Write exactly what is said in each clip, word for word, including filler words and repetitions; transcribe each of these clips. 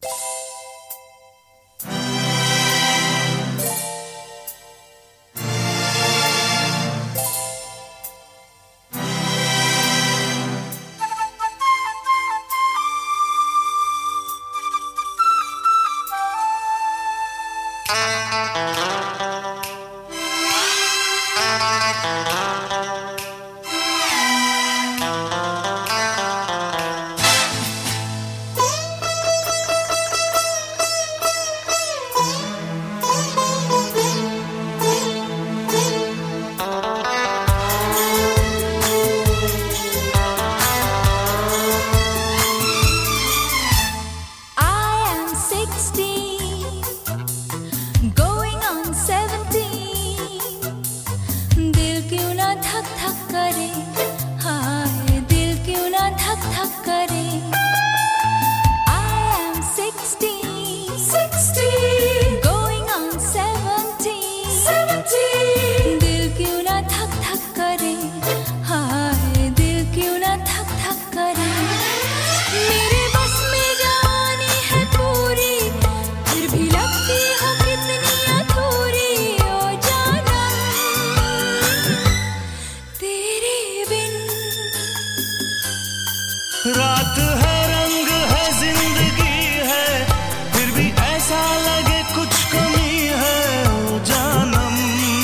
रात है रंग है जिंदगी है, फिर भी ऐसा लगे कुछ कमी है। ओ जानम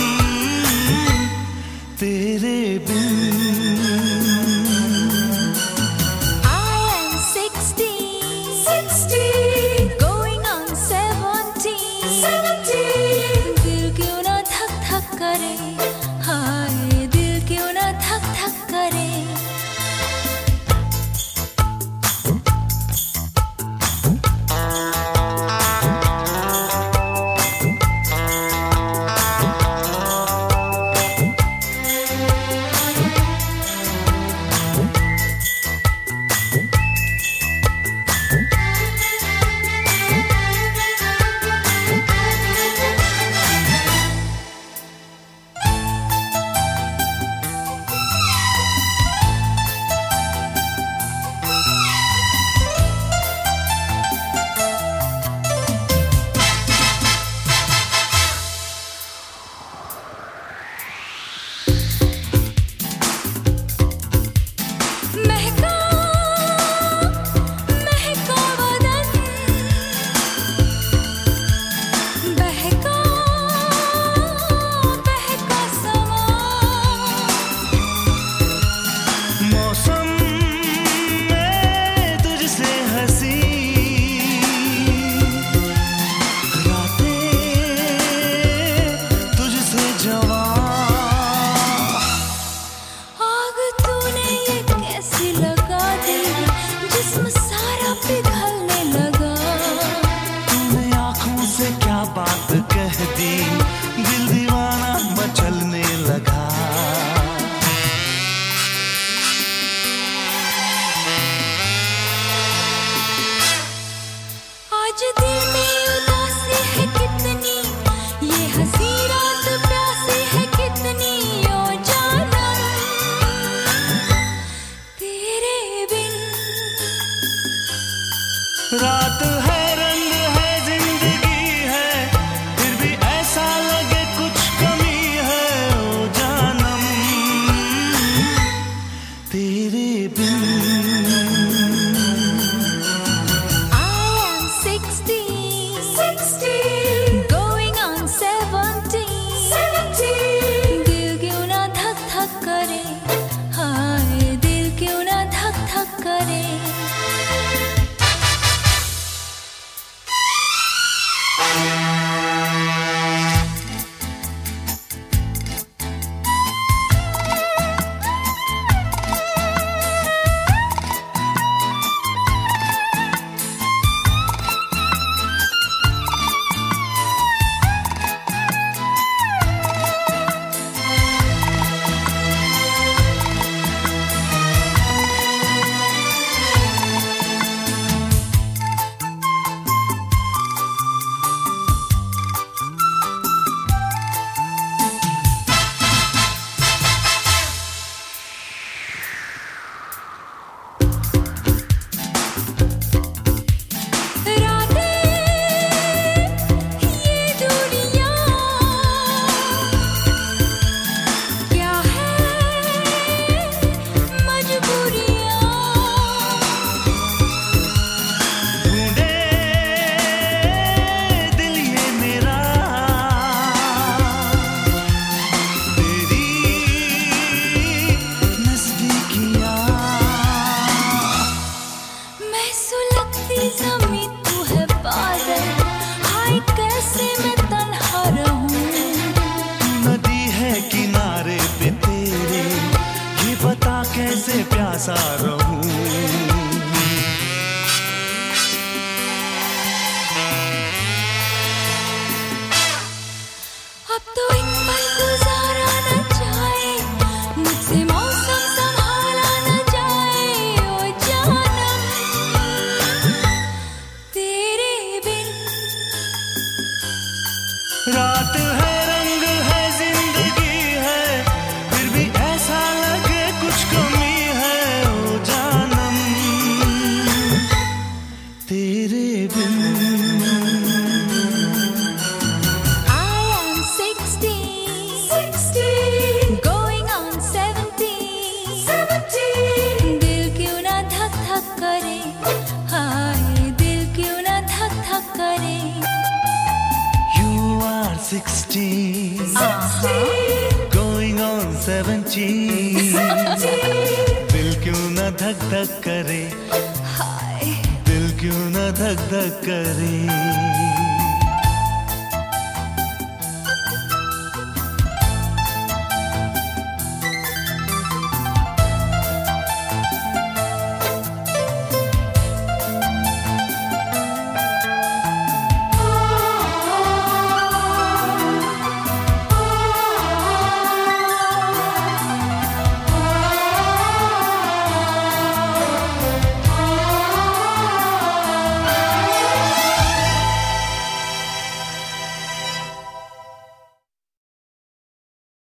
तेरे बिन। I am sixteen, sixteen, going on seventeen, seventeen. दिल क्यों ना धक धक करे, हाय दिल क्यों ना धक धक करे। बात कह दी, दिल दीवाना मचलने लगा। आज दिल में उदासी है कितनी, ये हंसी रात प्यासी है कितनी। ओ जानम तेरे बिन। रात है रंग है जिंदगी है, फिर भी ऐसा लगे कुछ कमी है। ओ जानम तेरे बिन। सा रहूं। अब तो एक पल गुजारा न जाए, मुझसे मौसम संभाला न जाए, ओ जानम तेरे बिन। रात है, रंग है, जिंदगी है, फिर भी ऐसा लगे कुछ कमी है, ओ जानम तेरे बिन। Going on seventeen, seventeen. दिल क्यों ना धक धक करे, हाय दिल क्यों ना धक धक करे। You are sixteen, going on seventeen. दिल क्यों ना धक धक करे, हाय दिल क्यों ना धक धक करे।